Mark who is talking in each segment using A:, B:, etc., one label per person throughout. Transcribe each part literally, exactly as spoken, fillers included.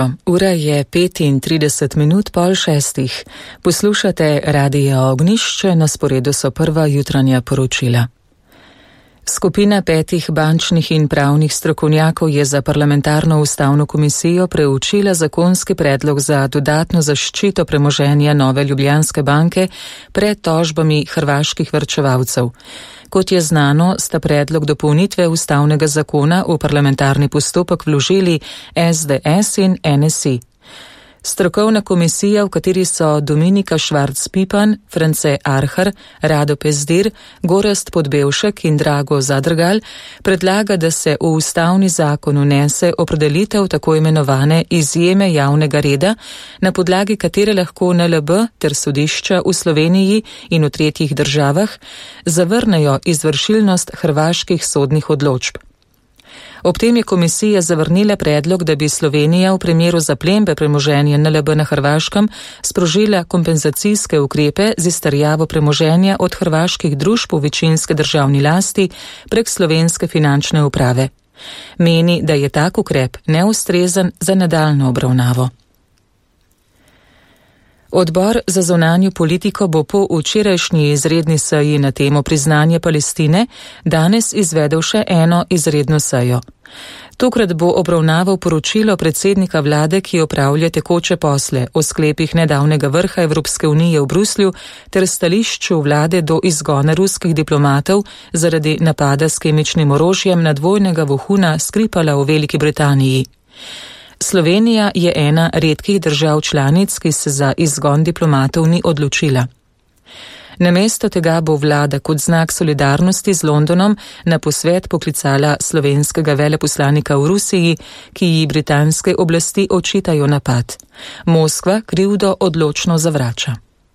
A: Ura je petintrideset minut pol šestih. Poslušate Radio Ognjišče, na sporedu so prva jutranja poročila. Skupina petih bančnih in pravnih strokovnjakov je za parlamentarno ustavno komisijo preučila zakonski predlog za dodatno zaščito premoženja Nove Ljubljanske banke pred tožbami hrvaških varčevalcev. Kot je znano, sta predlog dopolnitve ustavnega zakona v parlamentarni postopek vložili es de es in en es i. Strokovna komisija, v kateri so Dominika Švarc-Pipan, France Arhar, Rado Pezdir, Gorazd Podbevšek in Drago Zadrgal, predlaga, da se v ustavni zakon unese opredelitev tako imenovane izjeme javnega reda, na podlagi katere lahko en el be ter sodišča v Sloveniji in v tretjih državah zavrnejo izvršilnost hrvaških sodnih odločb. Ob tem je komisija zavrnila predlog, da bi Slovenija v primeru zaplembe premoženja en el be na Hrvaškem sprožila kompenzacijske ukrepe z izterjavo premoženja od hrvaških družb v večinske državni lasti prek slovenske finančne uprave. Meni, da je tak ukrep neustrezen za nadaljnjo obravnavo. Odbor za zunanjo politiko bo po včerajšnji izredni seji na temo priznanja Palestine danes izvedel še eno izredno sejo. Tokrat bo obravnaval poročilo predsednika vlade, ki opravlja tekoče posle o sklepih nedavnega vrha Evropske unije v Bruslju ter stališču vlade do izgona ruskih diplomatov zaradi napada s kemičnim orožjem na dvojnega vohuna Skripala v Veliki Britaniji. Slovenija je ena redkih držav članic, ki se za izgon diplomatov ni odločila. Namesto tega bo vlada kot znak solidarnosti z Londonom na posvet poklicala slovenskega veleposlanika v Rusiji, ki ji britanske oblasti očitajo napad. Moskva krivdo odločno zavrača.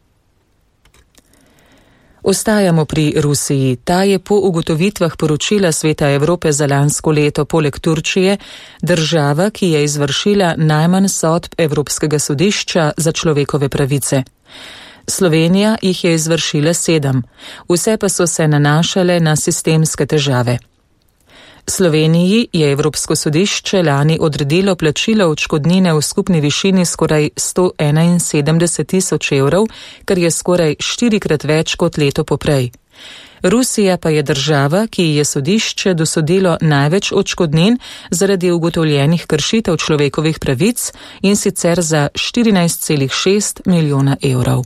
A: Ostajamo pri Rusiji. Ta je po ugotovitvah poročila Sveta Evrope za lansko leto poleg Turčije država, ki je izvršila najmanj sodb Evropskega sodišča za človekove pravice. Slovenija jih je izvršila sedem, vse pa so se nanašale na sistemske težave. Sloveniji je Evropsko sodišče lani odredilo plačilo odškodnine v skupni višini skoraj sto enainsedemdeset tisoč evrov, kar je skoraj štirikrat več kot leto poprej. Rusija pa je država, ki je sodišče dosodilo največ odškodnin zaradi ugotovljenih kršitev človekovih pravic, in sicer za štirinajst celih šest milijona evrov.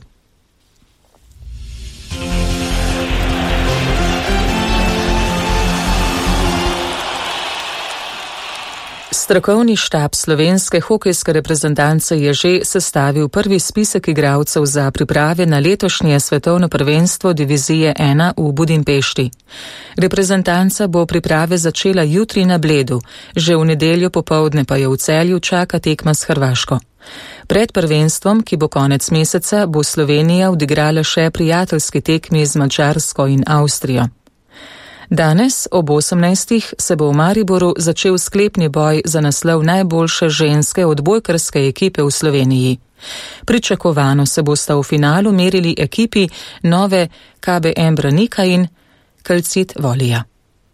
A: Strokovni štab slovenske hokejske reprezentance je že sestavil prvi spisek igralcev za priprave na letošnje svetovno prvenstvo divizije ena v Budimpešti. Reprezentanca bo priprave začela jutri na Bledu, že v nedeljo popoldne pa je v Celju čaka tekma s Hrvaško. Pred prvenstvom, ki bo konec meseca, bo Slovenija odigrala še prijateljski tekmi z Madžarsko in Avstrijo. Danes ob osemnajstih se bo v Mariboru začel sklepni boj za naslov najboljše ženske odbojkarske ekipe v Sloveniji. Pričakovano se bosta v finalu merili ekipi Nove K B M Branika in Calcit Volija.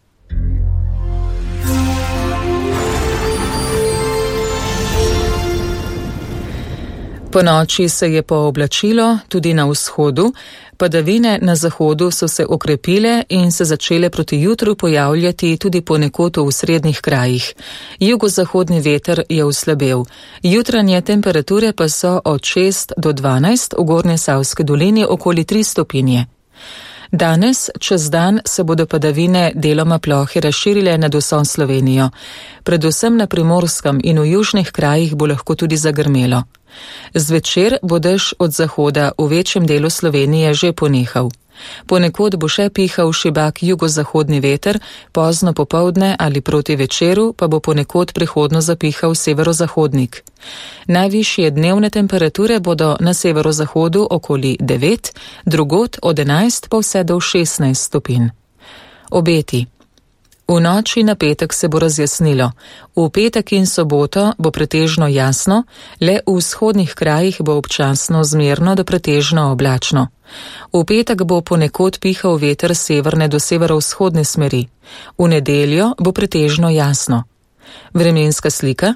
A: Po noči se je pooblačilo tudi na vzhodu, padavine na zahodu so se okrepile in se začele proti jutru pojavljati tudi ponekod v srednjih krajih. Jugozahodni veter je oslabel. Jutranje temperature pa so od šest do dvanajst, v Gornjesavski dolini okoli tri stopinje. Danes, čez dan, se bodo padavine deloma plohe razširile nad vso Slovenijo. Predvsem na Primorskem in v južnih krajih bo lahko tudi zagrmelo. Zvečer bo dež od zahoda v večjem delu Slovenije že ponehal. Ponekod bo še pihal šibak jugozahodni veter, pozno popoldne ali proti večeru pa bo ponekod prihodno zapihal severozahodnik. Najvišje dnevne temperature bodo na severozahodu okoli devet, drugod od enajst pa vse do šestnajst stopinj. Obeti. V noči na petek se bo razjasnilo. V petek in soboto bo pretežno jasno, le v vzhodnih krajih bo občasno zmerno do pretežno oblačno. V petek bo ponekod pihal veter severne do severovzhodne smeri. V nedeljo bo pretežno jasno. Vremenska slika.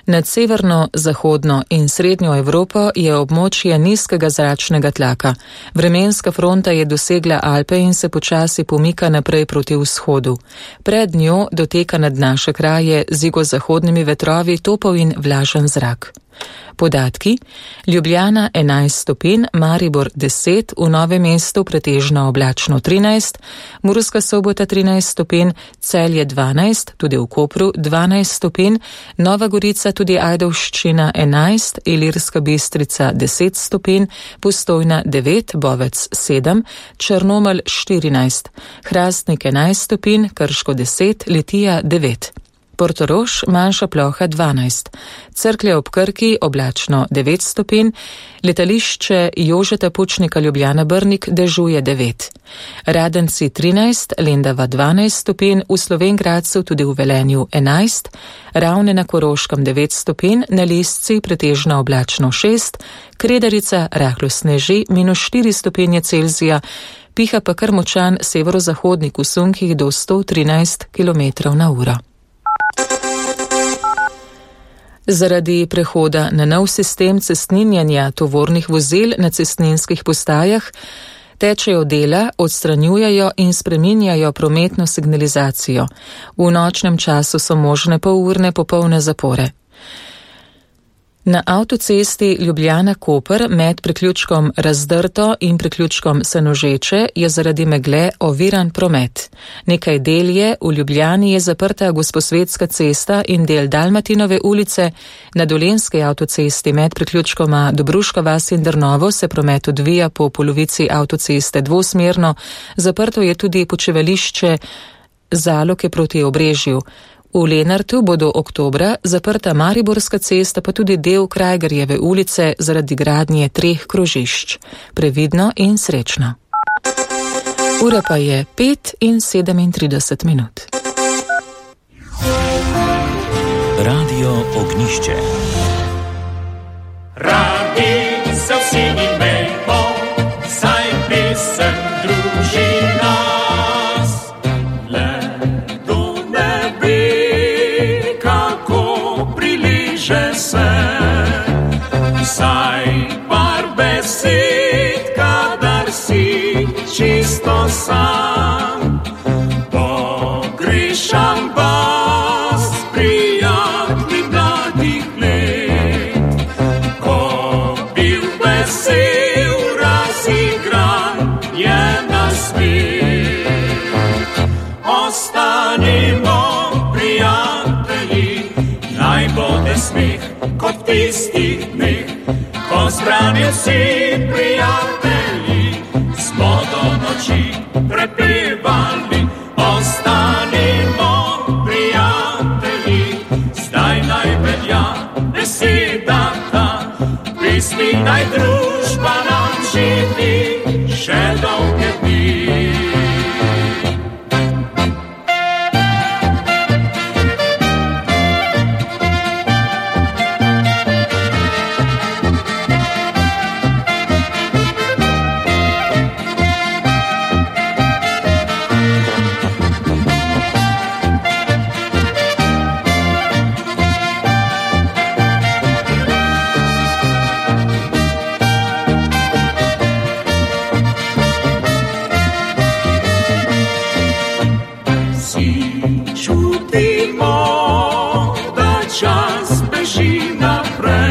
A: Nad severno, zahodno in srednjo Evropo je območje nizkega zračnega tlaka. Vremenska fronta je dosegla Alpe in se počasi pomika naprej proti vzhodu. Pred njo doteka nad naše kraje z jugozahodnimi vetrovi topel in vlažen zrak. Podatki: Ljubljana enajst stopinj, Maribor deset, v Novem mestu pretežno oblačno trinajst, Murska Sobota trinajst stopinj, Celje dvanajst, tudi v Kopru dvanajst stopinj, Nova Gorica tudi Ajdovščina enajst, Ilirska Bistrica deset stopinj, Postojna devet, Bovec sedem, Črnomelj štirinajst, Hrastnik enajst stopinj, Krško deset, Litija devet. Portorož, manjša ploha dvanajst, Cerklje ob Krki oblačno devet stopinj, letališče Jožeta Pučnika Ljubljana Brnik dežuje devet. Radenci trinajst, Lendava dvanajst stopinj, v Slovenj Gradcu tudi v Velenju enajst, Ravne na Koroškem devet stopinj, na Lisci pretežno oblačno šest, Kredarica rahlo sneži minus štiri stopinje Celzija, piha pa kar močan severozahodnik v sunkih do sto trinajst kilometrov na uro. Zaradi prehoda na nov sistem cestninjenja tovornih vozil na cestninskih postajah tečejo dela, odstranjujejo in spreminjajo prometno signalizacijo. V nočnem času so možne polurne popolne zapore. Na avtocesti Ljubljana-Koper med priključkom Razdrto in priključkom Senožeče je zaradi megle oviran promet. Nekaj del je, v Ljubljani je zaprta Gosposvetska cesta in del Dalmatinove ulice, na Dolenjski avtocesti med priključkoma Dobruška vas in Drnovo se promet odvija po polovici avtoceste dvosmerno, zaprto je tudi počivališče Zaloke proti Obrežju. V Lenartu bo do oktobra zaprta Mariborska cesta, pa tudi del Krajgerjeve ulice zaradi gradnje treh krožišč. Previdno in srečno. Ura pa je pet in sedemintrideset minut.
B: Radio Ognišče. Radi se vsi imejmo, saj pesem druži nas. Saj par besed, kadar si čisto sam, pogrišam vas, prijatelji mladih let, ko bil vesel, razigran je na svet. Ostanimo prijatelji, naj bode smeh kot tistih dneh, ko zbrani vsi prijatelji smo do noči prepevali. Ostanimo prijatelji, zdaj naj velja beseda.